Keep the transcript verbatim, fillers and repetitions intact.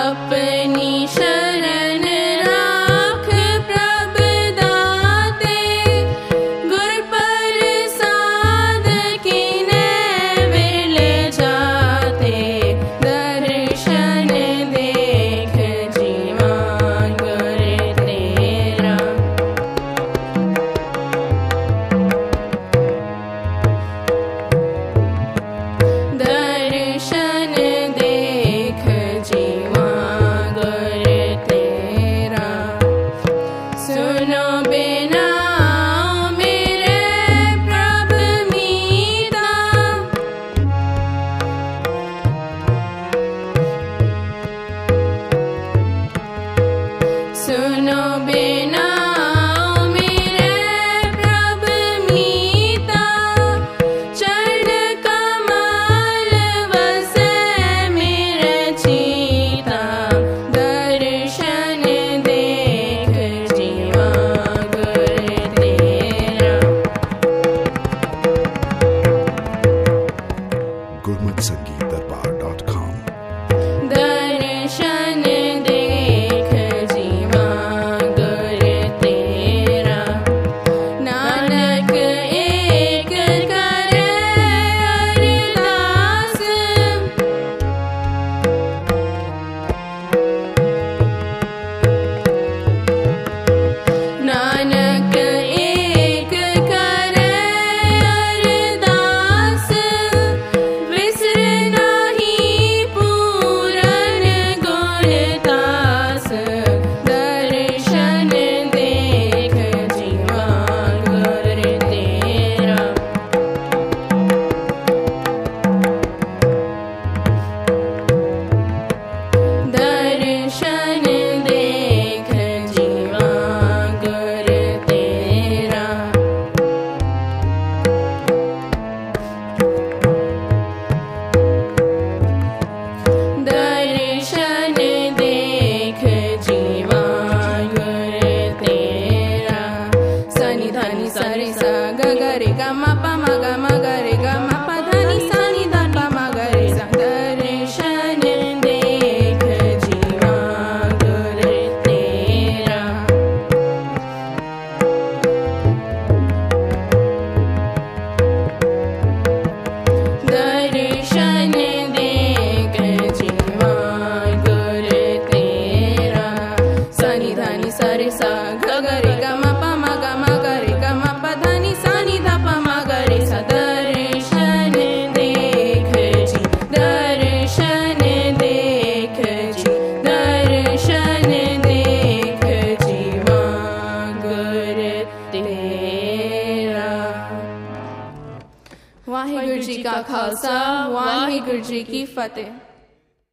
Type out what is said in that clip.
अपनी शरण राख प्रभ दाते, गुर प्रसाद कीने विरले जाते, दर्शन देख जीवा गुर तेरा। दर्शन देख जीवा गुर तेरा, सुनो बिना मेरे प्रभ मीता, सुनो बिना मेरे प्रभ मीता, चरण कमल वसै मेरे चीता, दर्शन देख जीवा गुर तेरा। गुरमुख संगीत दरबार डॉट कॉम। दर्शन देख जीवा गुर तेरा, नानक एक करे अरदास, नानक एक करे अरदास, विसर नाही पूरन गुणदास, दर्शन देख जीवा गुर तेरा। दर्शन देख जीवा गुर तेरा, दर्शन देख जीवा गुर तेरा। सनि धनि सरि सा ग ग रे ग म प म ग म ग रे ग म प धनि सा नि ध प म ग रे सा, दर्शन देख जीवा गुर तेरा। दर्शन देख जीवा गुर तेरा, सनि धनि सरि सा ग ग रे ग म प म ग म ग रे ग म प धनि सा नि ध प म ग रे सा, दर्शन देख जी, दर्शन देख जी, दर्शन देख जीवा गुर तेरा। वाहिगुरु जी का खालसा, वाहिगुरु जी की फतेह।